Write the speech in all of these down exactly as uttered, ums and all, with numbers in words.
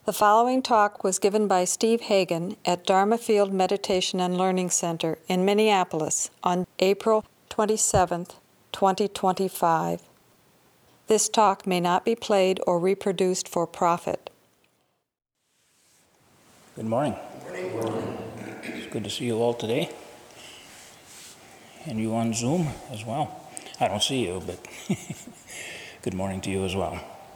The following talk was given by Steve Hagen at Dharma Field Meditation and Learning Center in Minneapolis on April twenty-seventh, twenty twenty-five. This talk may not be played or reproduced for profit. Good morning. Good morning. It's good to see you all today. And you on Zoom as well. I don't see you, but good morning to you as well.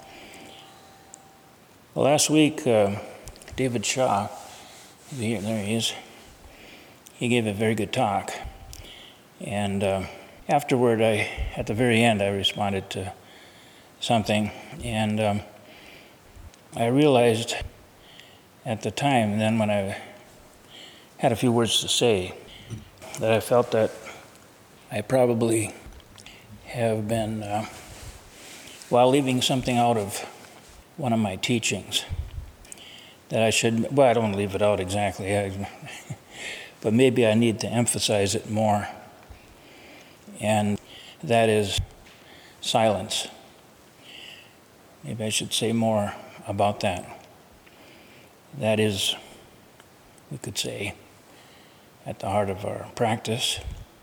Well, last week, uh, David Shaw, here, there he is, he gave a very good talk. And uh, afterward, I, at the very end, I responded to something. And um, I realized at the time, then when I had a few words to say, that I felt that I probably have been, uh, while leaving something out of one of my teachings, that I should, well, I don't leave it out exactly, I, but maybe I need to emphasize it more, and that is silence. Maybe I should say more about that. That is, we could say, at the heart of our practice.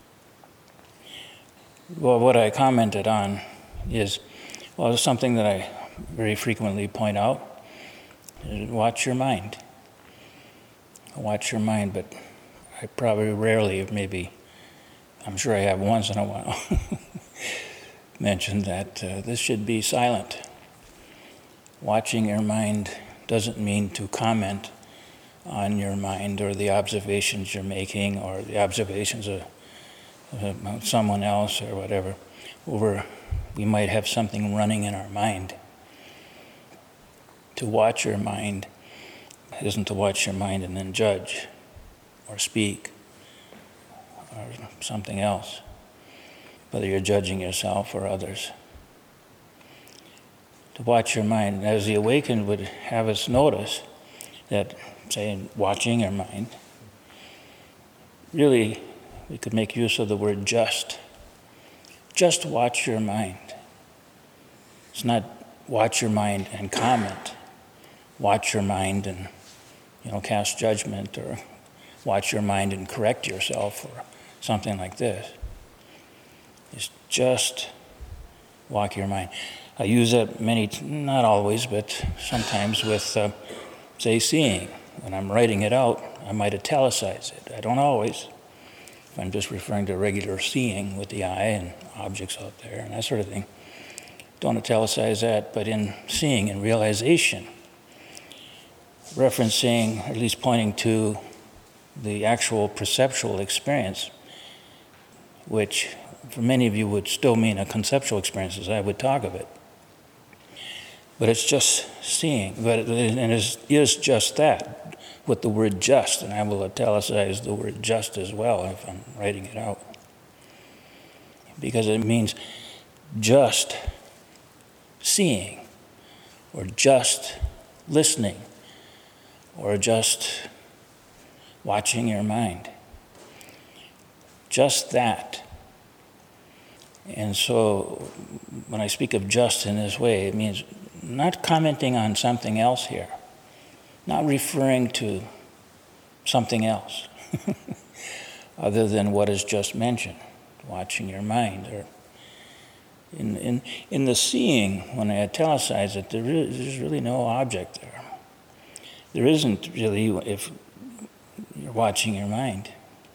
Well, what I commented on is, well, it's something that I very frequently point out. Watch your mind. Watch your mind, but I probably rarely, maybe, I'm sure I have once in a while, mentioned that uh, this should be silent. Watching your mind doesn't mean to comment on your mind or the observations you're making or the observations of, of someone else or whatever. Over, we might have something running in our mind. To watch your mind isn't to watch your mind and then judge or speak or something else, whether you're judging yourself or others. To watch your mind, as the awakened would have us notice that, say, watching your mind, really we could make use of the word just. Just watch your mind. It's not watch your mind and comment. Watch your mind and, you know, cast judgment, or watch your mind and correct yourself, or something like this. It's just walk your mind. I use that many, not always, but sometimes with, uh, say, seeing. When I'm writing it out, I might italicize it. I don't always. If I'm just referring to regular seeing with the eye and objects out there and that sort of thing, don't italicize that, but in seeing and realization, referencing, or at least pointing to the actual perceptual experience, which for many of you would still mean a conceptual experience as I would talk of it. But it's just seeing, but it, and it is just that, with the word just, and I will italicize the word just as well if I'm writing it out. Because it means just seeing, or just listening, or just watching your mind. Just that. And so when I speak of just in this way, it means not commenting on something else here, not referring to something else other than what is just mentioned, watching your mind. Or in in in the seeing, when I italicize it, there is, there's really no object there. There isn't really if you're watching your mind.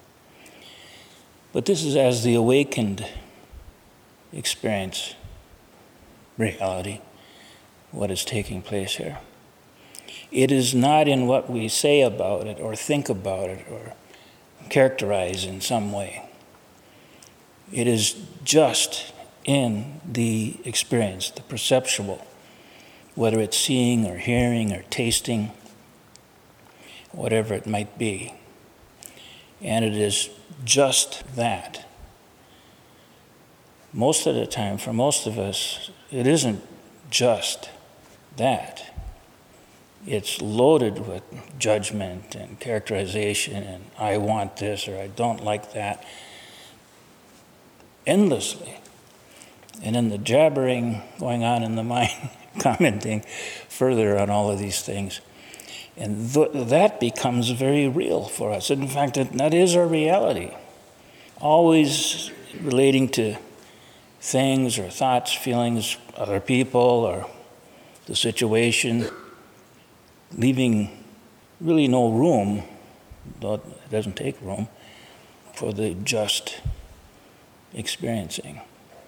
But this is as the awakened experience reality, what is taking place here. It is not in what we say about it or think about it or characterize in some way. It is just in the experience, the perceptual, whether it's seeing or hearing or tasting, whatever it might be. And it is just that. Most of the time, for most of us, it isn't just that. It's loaded with judgment and characterization and I want this or I don't like that, endlessly. And then the jabbering going on in the mind, commenting further on all of these things, And th- that becomes very real for us. In fact, that, that is our reality. Always relating to things or thoughts, feelings, other people, or the situation, leaving really no room, though it doesn't take room, for the just experiencing,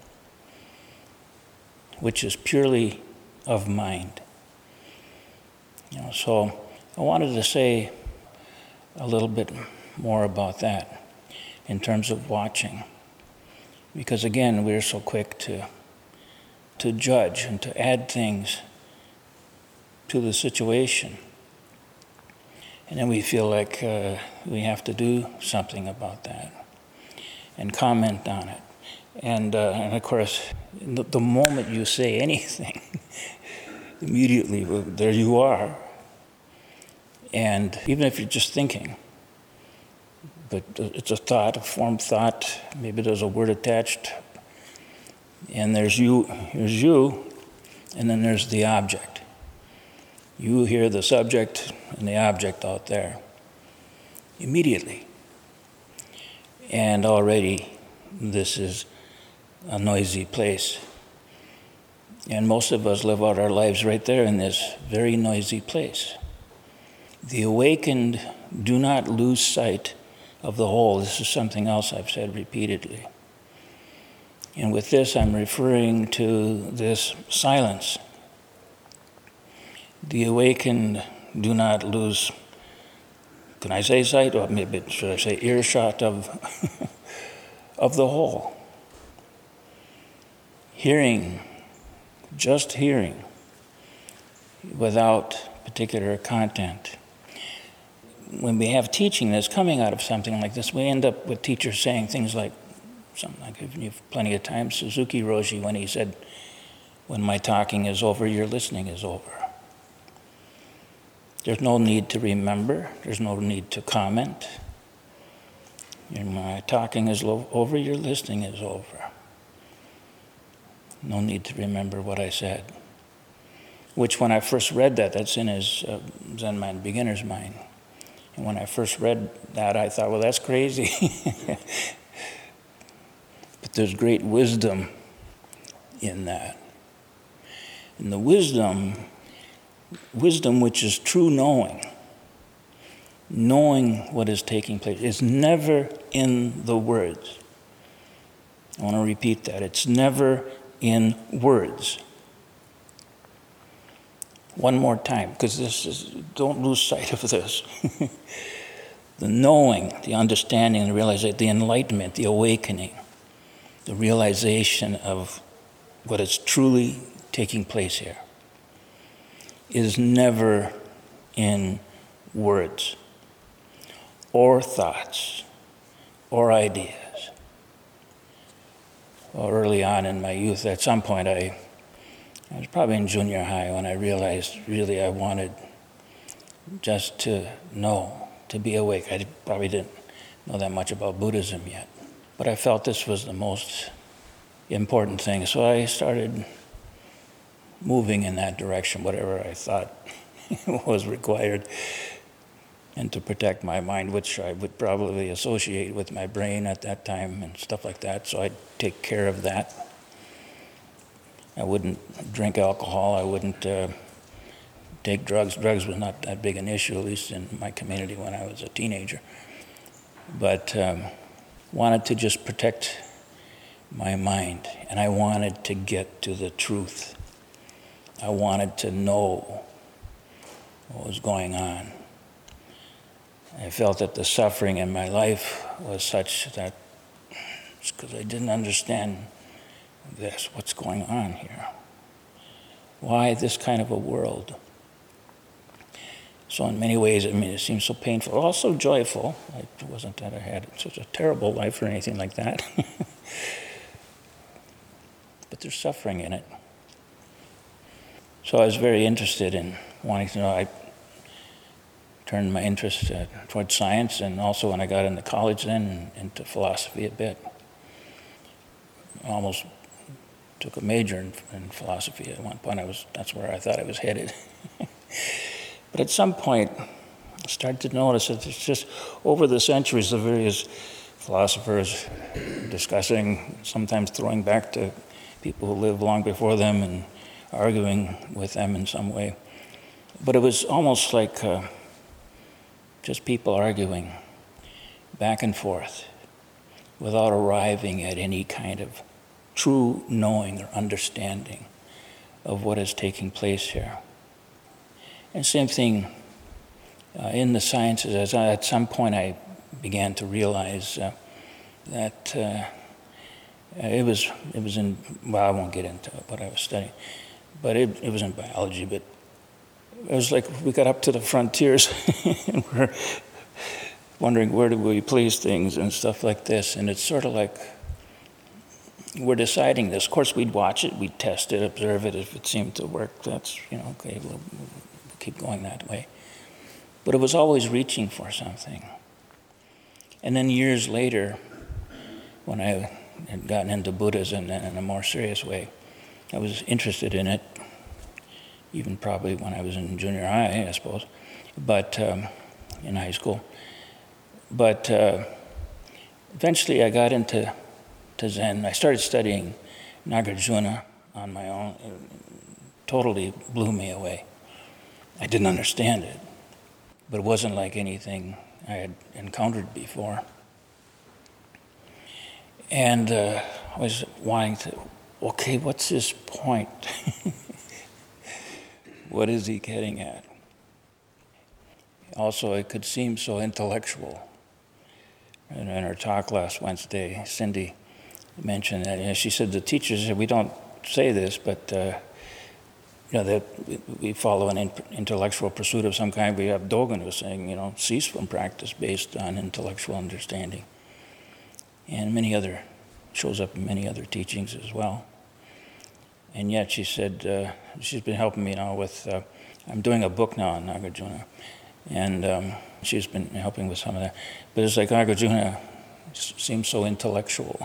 which is purely of mind. You know, so I wanted to say a little bit more about that in terms of watching, because again, we're so quick to to judge and to add things to the situation, and then we feel like uh, we have to do something about that and comment on it. And, uh, and of course, the, the moment you say anything, immediately well, there you are. And even if you're just thinking, but it's a thought, a formed thought, maybe there's a word attached, and there's you, here's you, and then there's the object. You hear the subject and the object out there immediately. And already this is a noisy place. And most of us live out our lives right there in this very noisy place. The awakened do not lose sight of the whole. This is something else I've said repeatedly. And with this, I'm referring to this silence. The awakened do not lose, can I say sight, or maybe should I say earshot of, of the whole. Hearing, just hearing, without particular content. When we have teaching that's coming out of something like this, we end up with teachers saying things like, something I've given you plenty of times, Suzuki Roshi, when he said, when my talking is over, your listening is over. There's no need to remember. There's no need to comment. When my talking is lo- over, your listening is over. No need to remember what I said. Which, when I first read that, that's in his uh, Zen Mind, Beginner's Mind. And when I first read that, I thought, well, that's crazy. But there's great wisdom in that. And the wisdom, wisdom which is true knowing, knowing what is taking place, is never in the words. I want to repeat that. It's never in words. One more time, because this is, don't lose sight of this. The knowing, the understanding, the realization, the enlightenment, the awakening, the realization of what is truly taking place here is never in words or thoughts or ideas. Well, early on in my youth, at some point, I, I was probably in junior high when I realized really I wanted just to know, to be awake. I probably didn't know that much about Buddhism yet, but I felt this was the most important thing. So I started moving in that direction, whatever I thought was required, and to protect my mind, which I would probably associate with my brain at that time and stuff like that. So I'd take care of that. I wouldn't drink alcohol. I wouldn't uh, take drugs. Drugs was not that big an issue, at least in my community when I was a teenager. But um, wanted to just protect my mind, and I wanted to get to the truth. I wanted to know what was going on. I felt that the suffering in my life was such that it's because I didn't understand this, what's going on here. Why this kind of a world? So in many ways, I mean, it seems so painful, also joyful. It wasn't that I had such a terrible life or anything like that. But there's suffering in it. So I was very interested in wanting to know. I turned my interest uh, towards science, and also when I got into college then, into philosophy a bit. I almost took a major in, in philosophy at one point. I was, that's where I thought I was headed. But at some point, I started to notice that it's just over the centuries, the various philosophers discussing, sometimes throwing back to people who lived long before them and arguing with them in some way. But it was almost like uh, just people arguing back and forth without arriving at any kind of true knowing or understanding of what is taking place here. And same thing uh, in the sciences. As I, at some point I began to realize uh, that uh, it was it was in, well, I won't get into what I was studying, but it, it was in biology, but it was like we got up to the frontiers and we're wondering where do we place things and stuff like this. And it's sort of like we're deciding this. Of course, we'd watch it, we'd test it, observe it. If it seemed to work, that's, you know, okay, we'll, we'll keep going that way. But it was always reaching for something. And then years later, when I had gotten into Buddhism in a more serious way, I was interested in it, even probably when I was in junior high, I suppose, but um, in high school. But uh, eventually I got into to Zen. I started studying Nagarjuna on my own. It totally blew me away. I didn't understand it, but it wasn't like anything I had encountered before. And uh, I was wanting to, okay, what's his point? What is he getting at? Also, it could seem so intellectual. And in her talk last Wednesday, Cindy mentioned that, you know, she said the teachers said, we don't say this, but uh, you know, that we follow an in- intellectual pursuit of some kind. We have Dogen who's saying, you know, cease from practice based on intellectual understanding. And many other, shows up in many other teachings as well. And yet she said, uh, she's been helping me now with, uh, I'm doing a book now on Nagarjuna. And um, she's been helping with some of that. But it's like Nagarjuna seems so intellectual.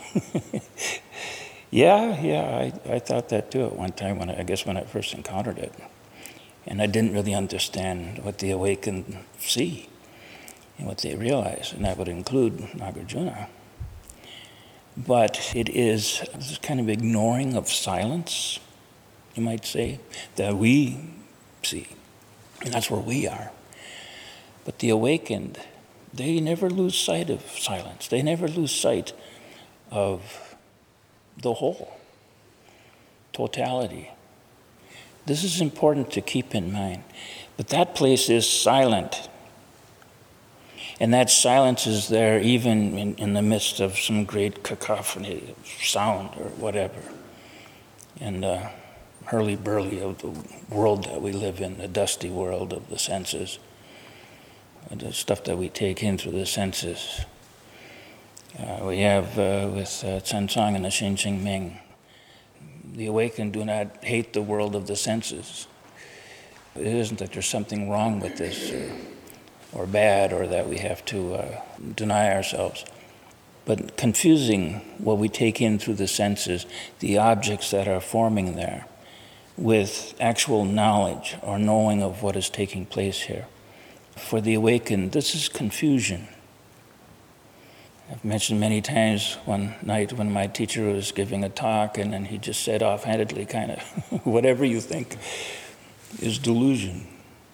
yeah, yeah, I, I thought that too at one time, when I, I guess when I first encountered it. And I didn't really understand what the awakened see and what they realize, and that would include Nagarjuna. But it is this kind of ignoring of silence, you might say, that we see. And that's where we are. But the awakened, they never lose sight of silence. They never lose sight of the whole, totality. This is important to keep in mind. But that place is silent. And that silence is there even in, in the midst of some great cacophony of sound or whatever. And the hurly-burly of the world that we live in, the dusty world of the senses, the stuff that we take in through the senses. Uh, we have uh, with uh, Tsen-Tsang and the Shin-Ching Ming, the awakened do not hate the world of the senses. It isn't that there's something wrong with this or, or bad, or that we have to uh, deny ourselves. But confusing what we take in through the senses, the objects that are forming there, with actual knowledge or knowing of what is taking place here. For the awakened, this is confusion. I've mentioned many times one night when my teacher was giving a talk, and then he just said offhandedly, kind of, whatever you think is delusion.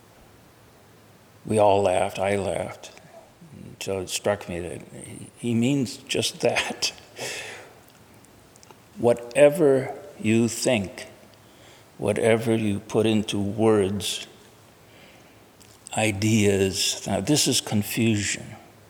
We all laughed, I laughed. So it struck me that he means just that. Whatever you think, whatever you put into words, ideas, now this is confusion.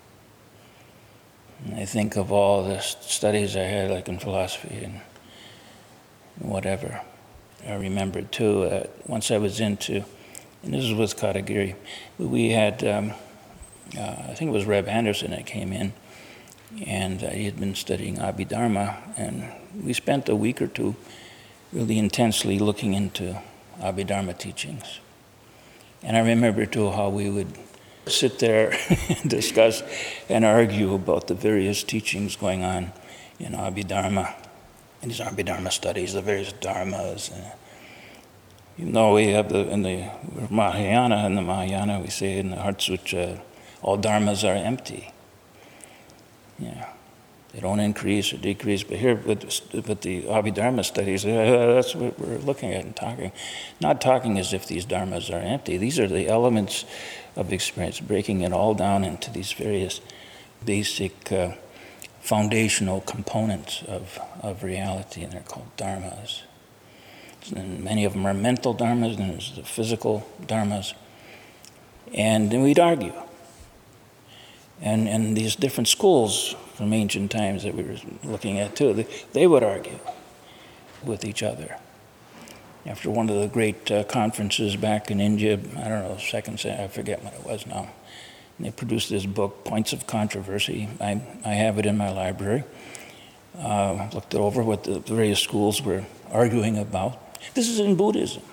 And I think of all the studies I had, like in philosophy and whatever. I remembered too, uh, once I was into, and this was with Katagiri, we had, um, uh, I think it was Reb Anderson that came in, and uh, he had been studying Abhidharma, and we spent a week or two really intensely looking into Abhidharma teachings. And I remember too how we would sit there and discuss and argue about the various teachings going on in Abhidharma, in these Abhidharma studies, the various dharmas. Even though we have the, in the Mahayana, in the Mahayana, we say in the Heart Sutra, all dharmas are empty. Yeah. They don't increase or decrease, but here with, with the Abhidharma studies, uh, that's what we're looking at and talking. Not talking as if these dharmas are empty. These are the elements of experience, breaking it all down into these various basic uh, foundational components of, of reality, and they're called dharmas. And many of them are mental dharmas, and there's the physical dharmas. And then we'd argue. And, and these different schools from ancient times that we were looking at too, they, they would argue with each other. After one of the great uh, conferences back in India, I don't know, second, I forget what it was now, and they produced this book, Points of Controversy. I, I have it in my library. Uh, looked it over what the various schools were arguing about. This is in Buddhism.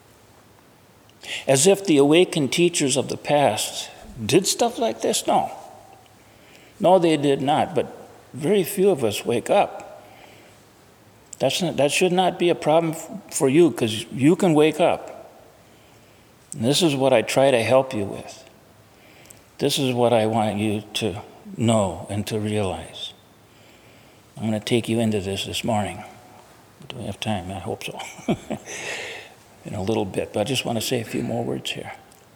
As if the awakened teachers of the past did stuff like this? No. No, they did not, but very few of us wake up. That's not, that should not be a problem for you, because you can wake up. And this is what I try to help you with. This is what I want you to know and to realize. I'm going to take you into this this morning. Do we have time? I hope so. In a little bit, but I just want to say a few more words here.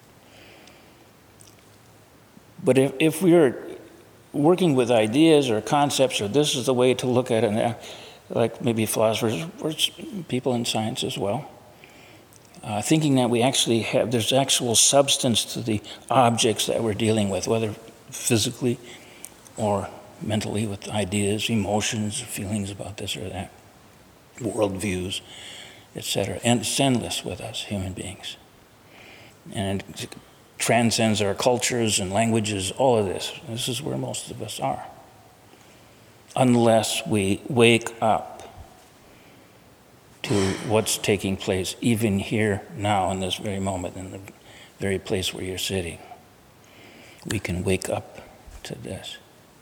But if, if we're working with ideas or concepts, or this is the way to look at it, like maybe philosophers or people in science as well, uh, thinking that we actually have, there's actual substance to the objects that we're dealing with, whether physically or mentally, with ideas, emotions, feelings about this or that, worldviews, et cetera. And it's endless with us, human beings. And it transcends our cultures and languages, all of this. This is where most of us are. Unless we wake up to what's taking place, even here, now, in this very moment, in the very place where you're sitting. We can wake up to this.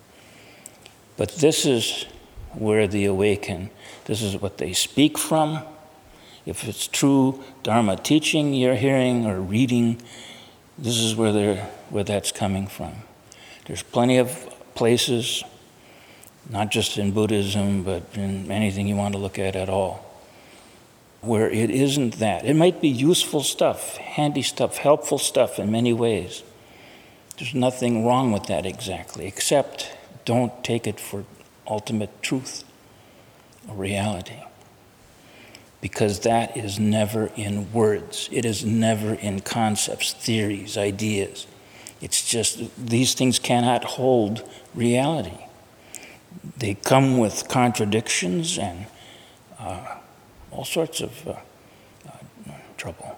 But this is where the awakened, this is what they speak from. If it's true Dharma teaching you're hearing or reading, this is where they're, where that's coming from. There's plenty of places, not just in Buddhism, but in anything you want to look at at all, where it isn't that. It might be useful stuff, handy stuff, helpful stuff in many ways. There's nothing wrong with that exactly, except don't take it for ultimate truth or reality. Because that is never in words. It is never in concepts, theories, ideas. It's just, these things cannot hold reality. They come with contradictions and uh, all sorts of uh, uh, trouble.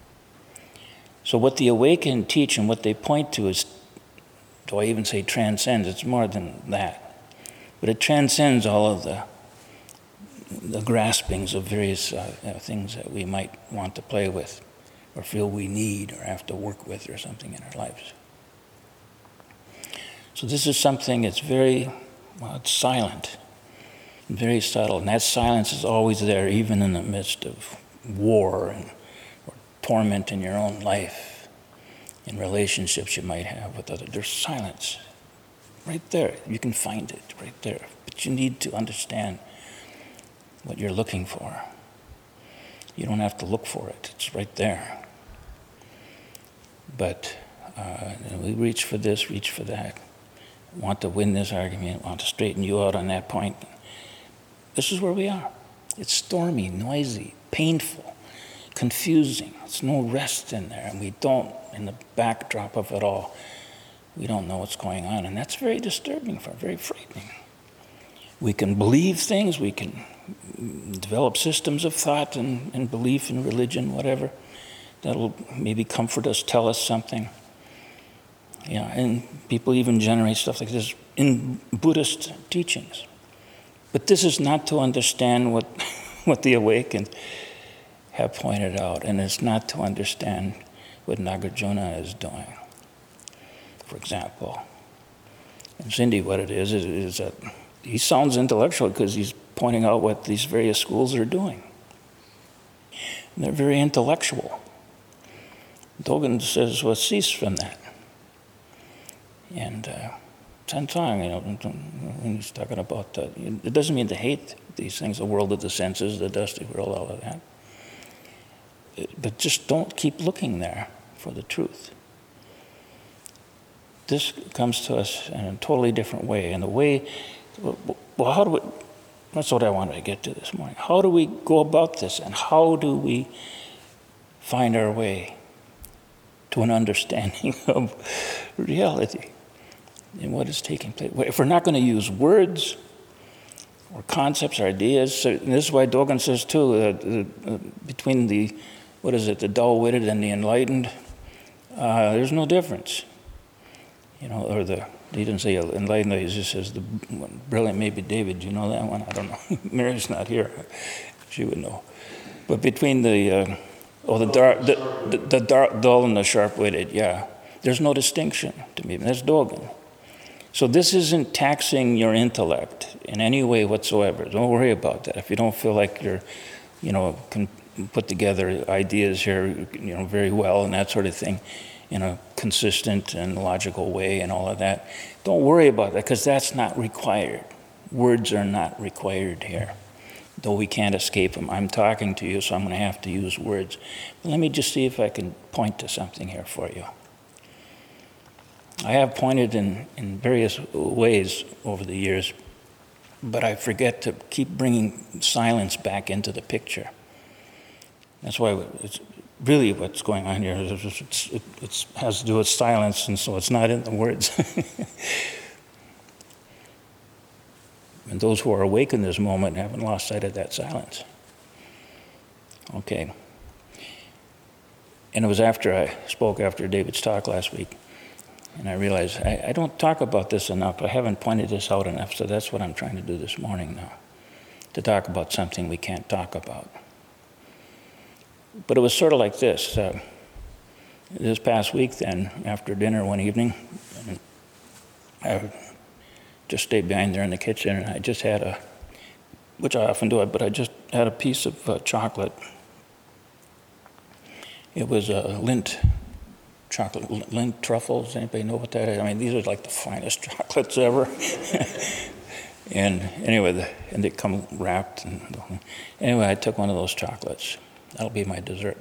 So what the awakened teach and what they point to is, do I even say transcends? It's more than that. But it transcends all of the the graspings of various uh, uh, things that we might want to play with or feel we need or have to work with or something in our lives. So this is something that's very, well, it's silent, very subtle. And that silence is always there, even in the midst of war and or torment in your own life, in relationships you might have with others. There's silence right there. You can find it right there. But you need to understand what you're looking for. You don't have to look for it. It's right there. But uh, we reach for this, reach for that. Want to win this argument, want to straighten you out on that point. This is where we are. It's stormy, noisy, painful, confusing. There's no rest in there. And we don't, in the backdrop of it all, we don't know what's going on. And that's very disturbing, for very frightening. We can believe things, we can develop systems of thought and, and belief in religion, whatever, that'll maybe comfort us, tell us something. Yeah, and people even generate stuff like this in Buddhist teachings. But this is not to understand what, what the awakened have pointed out, and it's not to understand what Nagarjuna is doing. For example, in Sindhi, what it is, is, is that he sounds intellectual because he's pointing out what these various schools are doing. And they're very intellectual. Dogen says, well, cease from that. And uh, Tantang, you know, when he's talking about that, it doesn't mean to hate these things, the world of the senses, the dusty world, all of that. But just don't keep looking there for the truth. This comes to us in a totally different way. And the way, well, how do we, that's what I wanted to get to this morning. How do we go about this, and how do we find our way to an understanding of reality and what is taking place? If we're not going to use words or concepts or ideas, so this is why Dogen says too, uh, uh, between the, what is it, the dull-witted and the enlightened, uh, there's no difference. You know, or the, he didn't say enlightened, he just says the brilliant, maybe David, you know that one? I don't know. Mary's not here. She would know. But between the, uh, oh, the dark, the, the, the dark, dull and the sharp-witted, yeah. There's no distinction to me. That's Dogen. So this isn't taxing your intellect in any way whatsoever. Don't worry about that. If you don't feel like you're, you know, can put together ideas here, you know, very well and that sort of thing, in a consistent and logical way and all of that, don't worry about that, because that's not required. Words are not required here, though we can't escape them. I'm talking to you, so I'm going to have to use words. But let me just see if I can point to something here for you. I have pointed in, in various ways over the years, but I forget to keep bringing silence back into the picture. That's why it's really what's going on here. It's, it's, it has to do with silence, and so it's not in the words. And those who are awake in this moment haven't lost sight of that silence. Okay. And it was after I spoke after David's talk last week, and I realized I, I don't talk about this enough. I haven't pointed this out enough, so that's what I'm trying to do this morning now, to talk about something we can't talk about. But it was sort of like this. Uh, this past week then, after dinner one evening, I just stayed behind there in the kitchen, and I just had a, which I often do, but I just had a piece of uh, chocolate. It was a Lindt chocolate, Lindt truffles. Anybody know what that is? I mean, these are like the finest chocolates ever. And anyway, the, and they come wrapped. And, anyway, I took one of those chocolates. That'll be my dessert.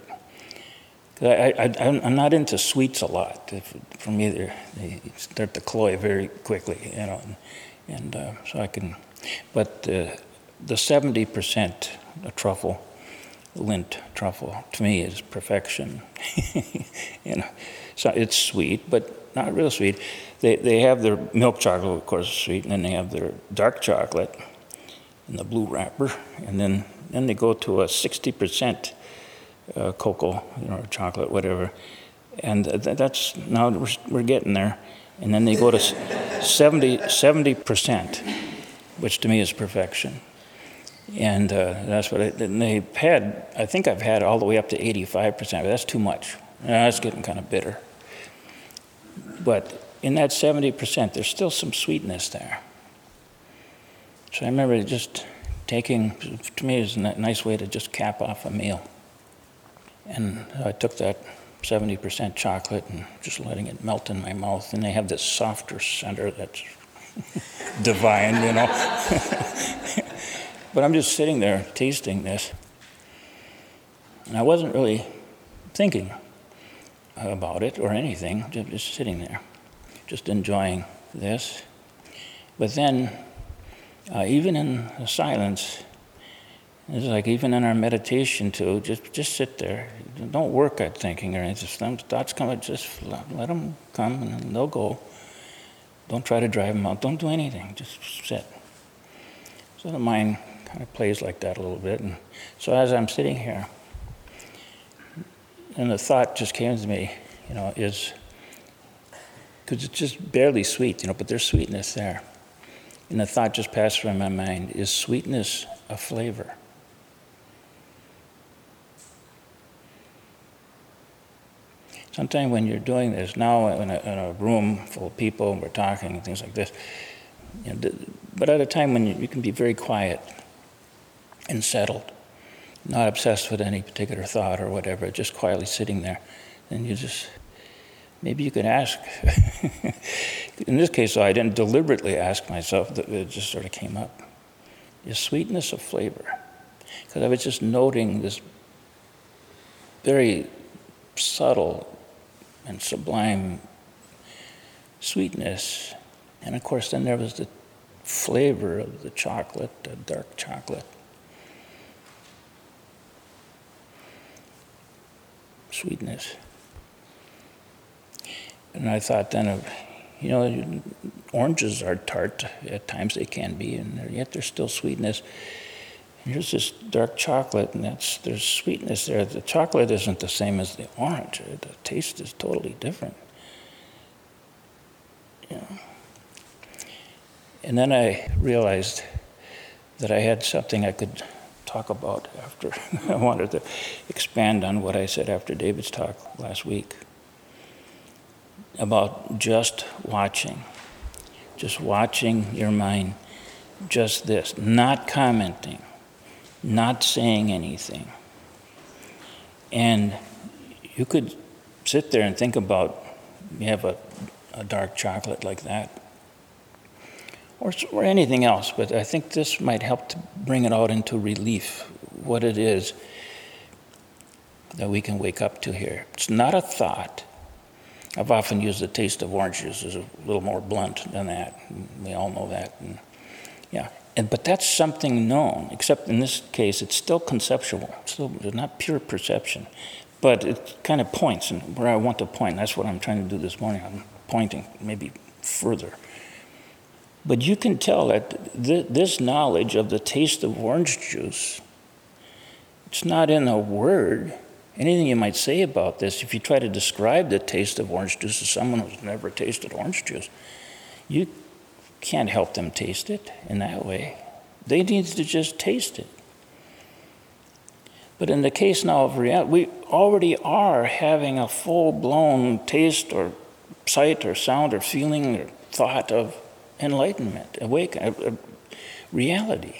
I, I, I'm not into sweets a lot. For me, they start to cloy very quickly, you know, and, and uh, so I can. But uh, the seventy percent truffle, Lindt truffle, to me is perfection. You know, so it's sweet, but not real sweet. They they have their milk chocolate, of course, sweet, and then they have their dark chocolate in the blue wrapper, and then then they go to a sixty percent. Uh, cocoa, you know, chocolate, whatever, and th- that's now we're, we're getting there. And then they go to seventy percent, which to me is perfection. And uh, that's what I, and they had. I think I've had all the way up to eighty-five percent, but that's too much. Uh, that's getting kind of bitter. But in that seventy percent, there's still some sweetness there. So I remember just taking. To me, it's a nice way to just cap off a meal. And I took that seventy percent chocolate and just letting it melt in my mouth. And they have this softer center that's divine, you know. But I'm just sitting there tasting this. And I wasn't really thinking about it or anything, just sitting there, just enjoying this. But then, uh, even in the silence, it's like even in our meditation too, just just sit there. Don't work at thinking or anything. Thoughts come, just let them come and they'll go. Don't try to drive them out. Don't do anything. Just sit. So the mind kind of plays like that a little bit. And so as I'm sitting here, and the thought just came to me, you know, is, because it's just barely sweet, you know, but there's sweetness there. And the thought just passed through my mind, is sweetness a flavor? Sometimes when you're doing this, now in a, in a room full of people and we're talking and things like this, you know, but at a time when you, you can be very quiet and settled, not obsessed with any particular thought or whatever, just quietly sitting there. And you just, maybe you could ask. In this case, though, I didn't deliberately ask myself, it just sort of came up. The sweetness of flavor. Because I was just noting this very subtle and sublime sweetness. And of course, then there was the flavor of the chocolate, the dark chocolate. Sweetness. And I thought then of, you know, oranges are tart, at times they can be, and yet there's still sweetness. And here's this dark chocolate, and that's there's sweetness there. The chocolate isn't the same as the orange. The taste is totally different. You know. And then I realized that I had something I could talk about after. I wanted to expand on what I said after David's talk last week about just watching, just watching your mind, just this, not commenting, not saying anything. And you could sit there and think about, you have a, a dark chocolate like that, or, or anything else, but I think this might help to bring it out into relief, what it is that we can wake up to here. It's not a thought. I've often used the taste of orange juice as a little more blunt than that. We all know that. And, yeah, and, but that's something known, except in this case, it's still conceptual. It's still it's not pure perception, but it kind of points, and where I want to point, that's what I'm trying to do this morning. I'm pointing maybe further. But you can tell that th- this knowledge of the taste of orange juice, it's not in a word. Anything you might say about this, if you try to describe the taste of orange juice to someone who's never tasted orange juice, you can't help them taste it in that way. They need to just taste it. But in the case now of reality, we already are having a full-blown taste or sight or sound or feeling or thought of enlightenment, awakening, reality.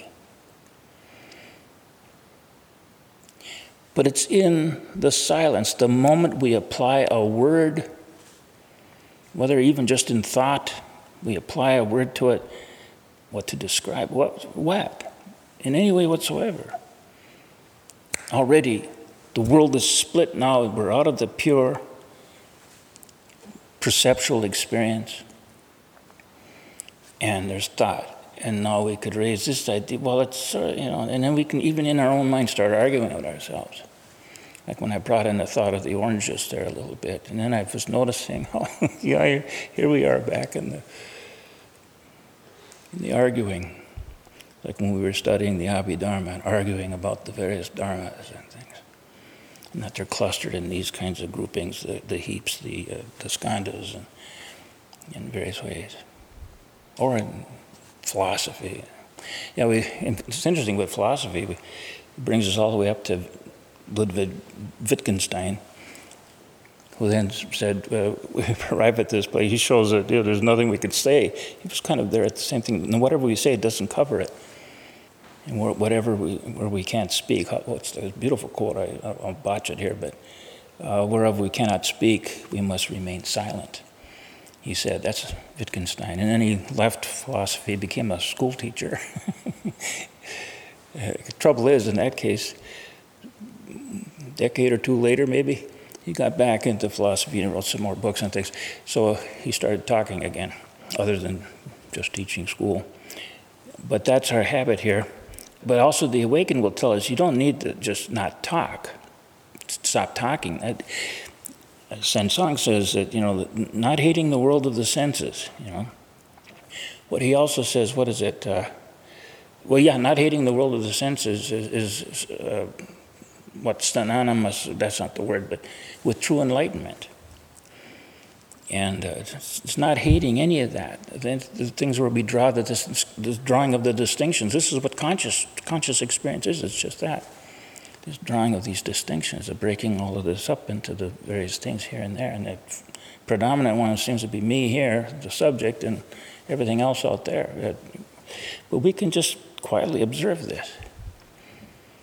But it's in the silence, the moment we apply a word, whether even just in thought, we apply a word to it, what to describe, what, what, in any way whatsoever. Already, the world is split now. We're out of the pure perceptual experience, and there's thought. And now we could raise this idea, well, it's, uh, you know, and then we can even in our own mind start arguing with ourselves. Like when I brought in the thought of the orange juice there a little bit. And then I was noticing, oh, yeah, here we are back in the, in the arguing. Like when we were studying the Abhidharma and arguing about the various dharmas and things. And that they're clustered in these kinds of groupings, the, the heaps, the, uh, the skandhas, and in various ways. Or in philosophy. Yeah, we. It's interesting with philosophy. We, it brings us all the way up to Ludwig Wittgenstein, who then said, uh, "We arrive at this place." He shows that you know, there's nothing we could say. He was kind of there at the same thing. And whatever we say, it doesn't cover it. And whatever we where we can't speak. Oh, it's a beautiful quote. I, I'll botch it here, but uh, wherever we cannot speak, we must remain silent. He said, that's Wittgenstein. And then he left philosophy, became a school teacher. The trouble is, in that case, a decade or two later, maybe, he got back into philosophy and wrote some more books and things. So he started talking again, other than just teaching school. But that's our habit here. But also the awakened will tell us, you don't need to just not talk. Stop talking. That, Sansang says that, you know, not hating the world of the senses, you know. What he also says, what is it? Uh, well, yeah, not hating the world of the senses is, is uh, what's synonymous, that's not the word, but with true enlightenment. And uh, it's, it's not hating any of that. The, the things where we draw the, this, this drawing of the distinctions. This is what conscious conscious experience is. It's just that. This drawing of these distinctions, of breaking all of this up into the various things here and there. And the predominant one seems to be me here, the subject, and everything else out there. But we can just quietly observe this.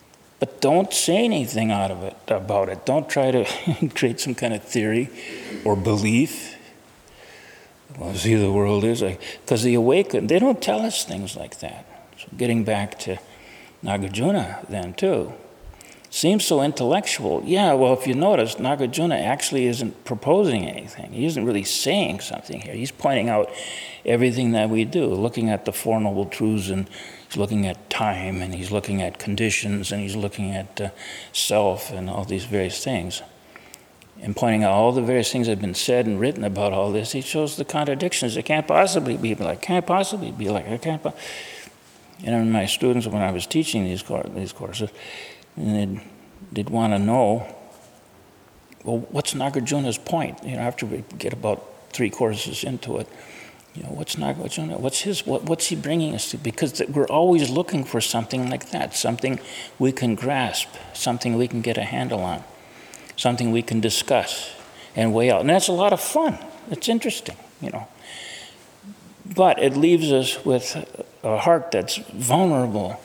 But don't say anything out of it about it. Don't try to create some kind of theory or belief. Well, see, the world is like, because the awakened, they don't tell us things like that. So getting back to Nagarjuna then too, seems so intellectual. Yeah, well, if you notice, Nagarjuna actually isn't proposing anything. He isn't really saying something here. He's pointing out everything that we do, looking at the Four Noble Truths, and he's looking at time, and he's looking at conditions, and he's looking at uh, self, and all these various things. And pointing out all the various things that have been said and written about all this, he shows the contradictions. It can't possibly be like, can't possibly be like, it can't po-. And my students, when I was teaching these, cour- these courses, and they'd, they'd want to know, well, what's Nagarjuna's point? You know, after we get about three courses into it, you know, what's Nagarjuna? What's his? What, what's he bringing us to? Because we're always looking for something like that, something we can grasp, something we can get a handle on, something we can discuss and weigh out, and that's a lot of fun. It's interesting, you know. But it leaves us with a heart that's vulnerable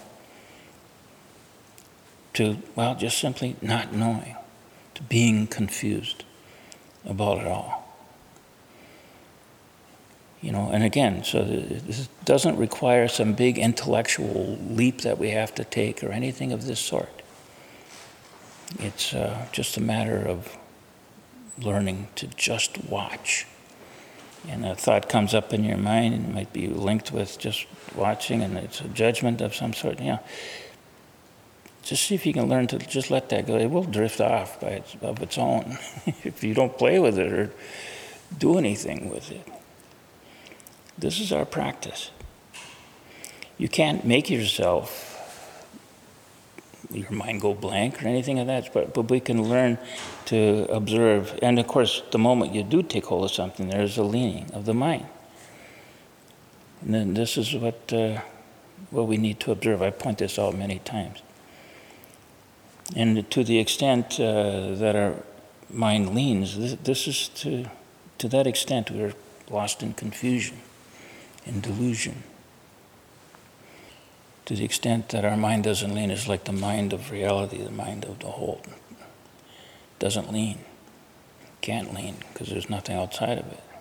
to, well, just simply not knowing, to being confused about it all. You know, and again, so this doesn't require some big intellectual leap that we have to take or anything of this sort. It's uh, just a matter of learning to just watch. And a thought comes up in your mind, and it might be linked with just watching, and it's a judgment of some sort, you know. Just see if you can learn to just let that go. It will drift off by its, of its own if you don't play with it or do anything with it. This is our practice. You can't make yourself, your mind go blank or anything of that, but, but we can learn to observe. And of course, the moment you do take hold of something, there's a leaning of the mind. And then this is what, uh, what we need to observe. I point this out many times. And to the extent uh, that our mind leans, this, this is to, to that extent we're lost in confusion, in delusion. To the extent that our mind doesn't lean, it's like the mind of reality, the mind of the whole. Doesn't lean, can't lean, because there's nothing outside of it.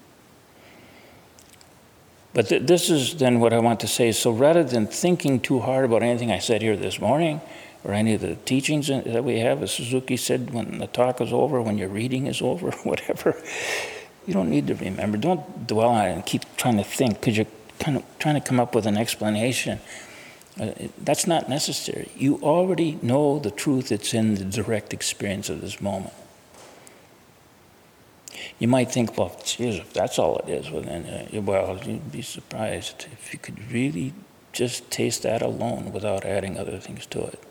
But th- this is then what I want to say. So rather than thinking too hard about anything I said here this morning, or any of the teachings that we have, as Suzuki said, when the talk is over, when your reading is over, whatever, you don't need to remember. Don't dwell on it and keep trying to think, because you're kind of trying to come up with an explanation. Uh, that's not necessary. You already know the truth that's in the direct experience of this moment. You might think, well, geez, if that's all it is, well, then, uh, well, you'd be surprised if you could really just taste that alone without adding other things to it.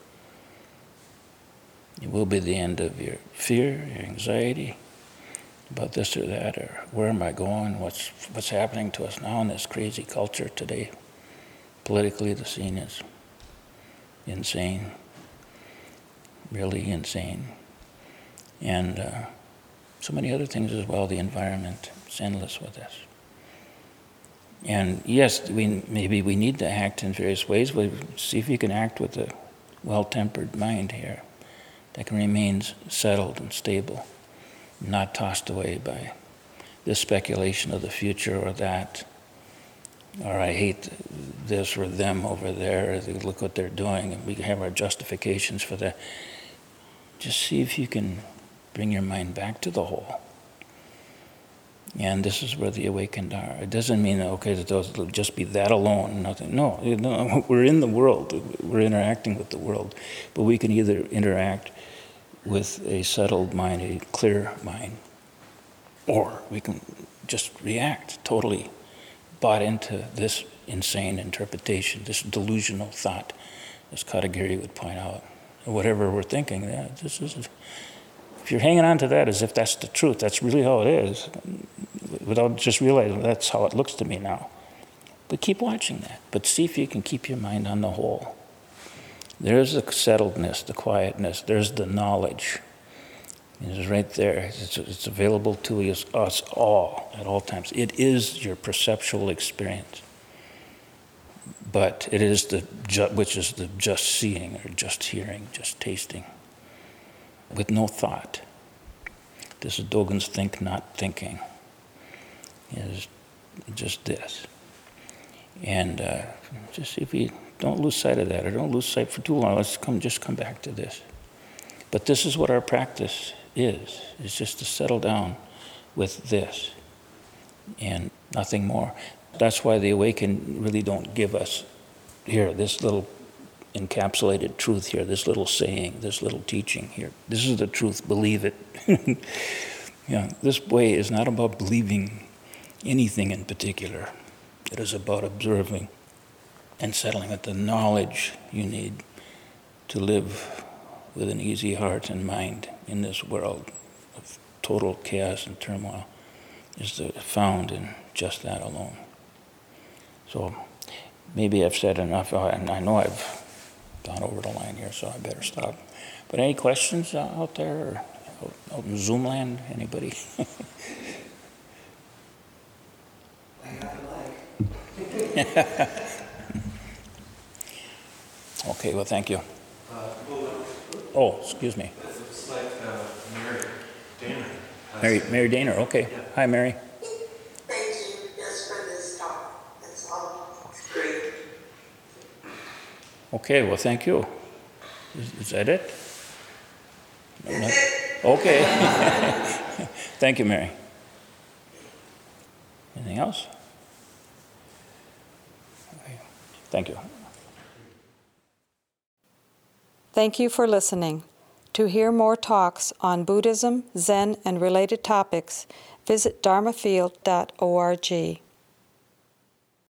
It will be the end of your fear, your anxiety about this or that, or where am I going, what's what's happening to us now in this crazy culture today. Politically, the scene is insane, really insane. And uh, so many other things as well. The environment is endless with this. And yes, we maybe we need to act in various ways, but see if you can act with a well-tempered mind here that can remain settled and stable, not tossed away by this speculation of the future or that, or I hate this or them over there, look what they're doing, and we have our justifications for that. Just see if you can bring your mind back to the whole. And this is where the awakened are. It doesn't mean, okay, that those will just be that alone, nothing. No, no, we're in the world. We're interacting with the world. But we can either interact with a settled mind, a clear mind, or we can just react totally bought into this insane interpretation, this delusional thought, as Katagiri would point out. Whatever we're thinking, yeah, this is, if you're hanging on to that as if that's the truth, that's really how it is, without just realizing that's how it looks to me now. But keep watching that. But see if you can keep your mind on the whole. There's the settledness, the quietness. There's the knowledge. It's right there. It's, it's available to us, us all at all times. It is your perceptual experience. but it is the ju- which is the just seeing or just hearing, just tasting, with no thought. This is Dogen's think not thinking. Is just this. And uh, just if we don't lose sight of that, or don't lose sight for too long, let's come just come back to this. But this is what our practice is, is just to settle down with this and nothing more. That's why the awakened really don't give us here this little encapsulated truth here, this little saying, this little teaching here. This is the truth, believe it. Yeah, this way is not about believing anything in particular. It is about observing and settling with the knowledge you need to live with an easy heart and mind in this world of total chaos and turmoil is the, found in just that alone. So maybe I've said enough, and I know I've gone over the line here, so I better stop. But any questions out there, or out in Zoom land, anybody? Okay, well, thank you. Uh, oh, excuse me. It looks like uh, Mary Daner. Mary, Mary Daner, okay. Yeah. Hi, Mary. Thank you, yes, for this talk. It's all great. Okay, well, thank you. Is, is that it? No, not, it. Okay. Thank you, Mary. Anything else? Okay. Thank you. Thank you for listening. To hear more talks on Buddhism, Zen, and related topics, visit dharma field dot org.